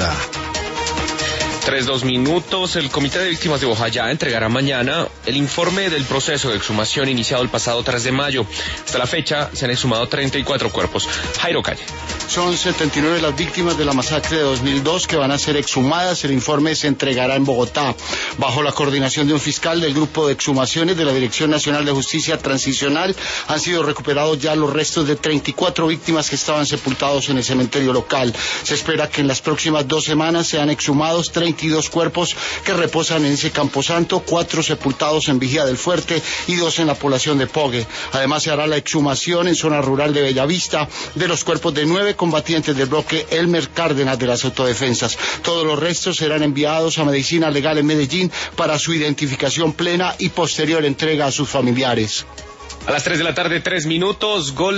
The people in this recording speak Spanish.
hora. 3-2 el Comité de Víctimas de Bojayá entregará mañana el informe del proceso de exhumación iniciado el pasado 3 de mayo. Hasta la fecha se han exhumado 34 cuerpos. Jairo Calle. Son 79 las víctimas de la masacre de 2002 que van a ser exhumadas. El informe se entregará en Bogotá. Bajo la coordinación de un fiscal del Grupo de Exhumaciones de la Dirección Nacional de Justicia Transicional, han sido recuperados ya los restos de 34 víctimas que estaban sepultados en el cementerio local. Se espera que en las próximas 2 semanas sean exhumados 32 cuerpos que reposan en ese camposanto, 4 sepultados en Vigía del Fuerte y 2 en la población de Pogue. Además se hará la exhumación en zona rural de Bellavista de los cuerpos de 9 combatientes del bloque Elmer Cárdenas de las autodefensas. Todos los restos serán enviados a Medicina Legal en Medellín para su identificación plena y posterior entrega a sus familiares. A las 3 de la tarde, 3 minutos, gol